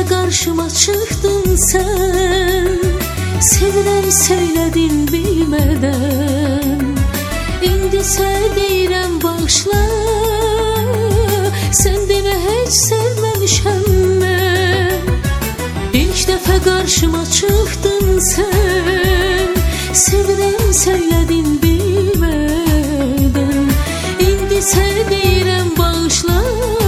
karşıma çıktın sen, sevilem söyledin bilmeden. İndi sen deyirəm bağışla, sen deme hiç sevmemişəm ben. İlk defa karşıma çıktın sen, sevilem söyledin bilmeden. İndi sen deyirəm bağışla,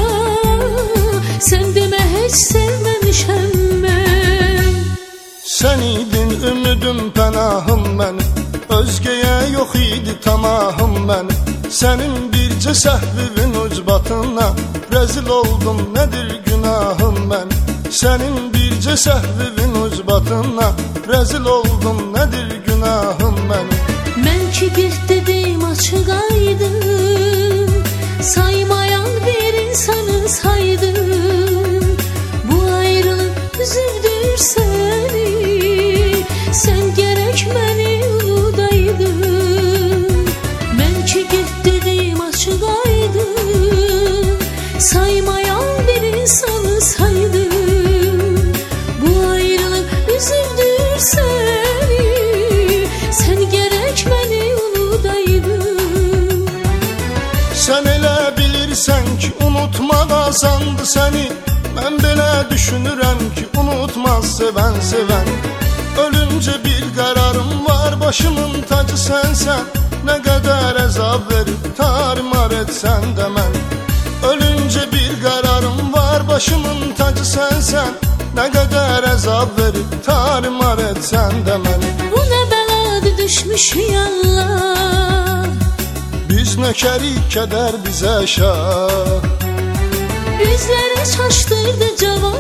sen deme hiç sevmemişəm ben. Sen idin ümidim pənahım mənim, özgəyə yox idi tamahım mənim. Sənin bircə səhvivin ucbatına rəzil oldum, nədir günahım mənim. Sənin bircə səhvivin ucbatına rəzil oldum, nədir günahım mənim. Mən ki bir dedim açıq aydın, saymayan bir insanı saydım. Bu ayrılık üzüldür seni, sen gerek məni unudaydın. Mən ki git dedim açıq aydın, saymayan bir insanı saydım. Bu ayrılık üzüldür seni, sen gerek məni unudaydın. Sen elə bilirsən ki unutmaq asandı səni, mən belə düşünürəm ki unutmaz sevən sevən. Ölünce bir kararım var, başımın tacı sensen. Ne kadar əzab verip tarimar etsen de mən. Ölünce bir kararım var, başımın tacı sensen. Ne kadar əzab verip tarimar etsen de mən. Bu ne beladı düşmüş Allah, biz nökərik kədər bizə şah. bizleri çaştırdı cavan,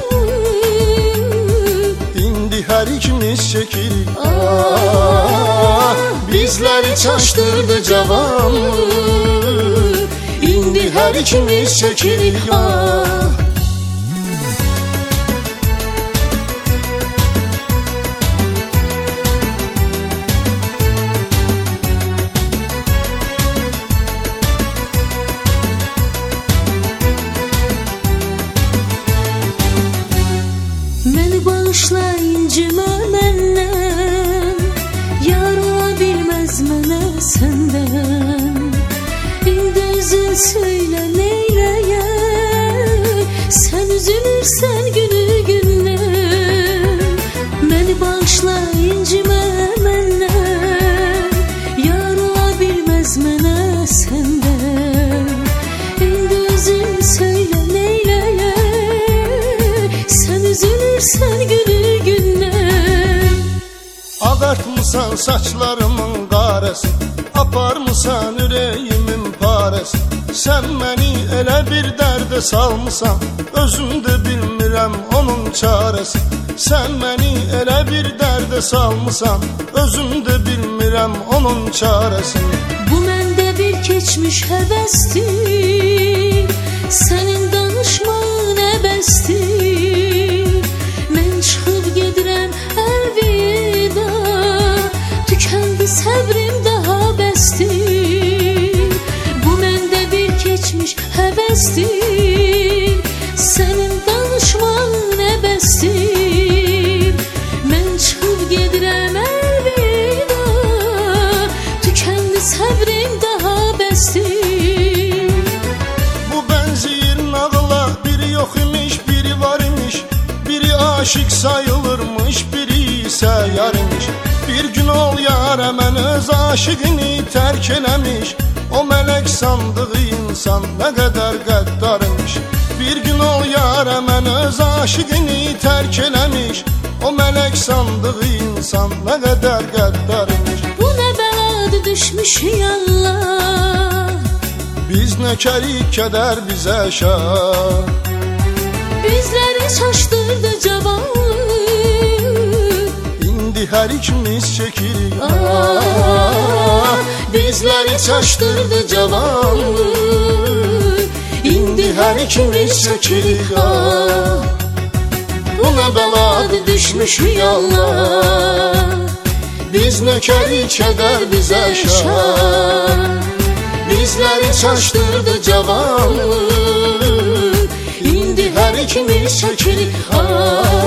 Hər ikimiz çekirik ah, bizleri çaştırdı cavan. İndi hər ikimiz çekirik ah. Məni bağışla incimə məndən, yar ola bilməz mənə səndən. İndi üzün söylə neyləyək, sən üzülürsən günü gündən. Məni bağışla incimə məndən, yar ola bilməz mənə səndən. İndi üzün söylə neyləyək, sən üzülürsən günü gündən. Ağartmısan saçlarımın qarəsi, aparmısan ürəyimin parəsi. Sən məni elə bir dərdə salmısan, özüm də bilmirəm onun çarəsi. Sən məni elə bir dərdə salmısan, özüm də bilmirəm onun çarəsini. Bu məndə bir keçmiş həvəsdir, sənin danışmağın əbəsdir. Mən çıxıb gedirəm əlvida, tükəndi səbrim daha bəsdir. Bu məndə bir keçmiş həvəsdir, sənin danışmağın əbəsdir. Mən çıxıb gedirəm əlvida, tükəndi səbrim daha bəsdir. Bu bənziyir nağıla, biri yox imiş, biri var imiş. Biri aşık sayılırmış, biri isə yar imiş. Bir gün ol yara mən öz aşıqını tərk eləmiş. O mələk sandığı insan nə qədər qəddar imiş. Bir gün ol yara mən öz aşıqını tərk eləmiş. O mələk sandığı insan nə qədər qəddar imiş. Bu nə bəladı düşmüş Allah, biz nökərik kədər bizə şah. bizləri çaşdırdı cavan, İndi hər ikimiz çekirik ah, bizləri çaşdırdı cavan. İndi hər ikimiz çekirik ah. Bu nə bəladı düşmüş Allah, biz nökərik kədər bizə şah. Bizləri çaşdırdı cavan, İndi hər ikimiz çəkirik ah.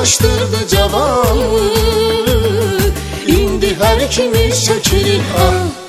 qızışdırdı cavanı. İndi hər ikimiz çəkirik ah.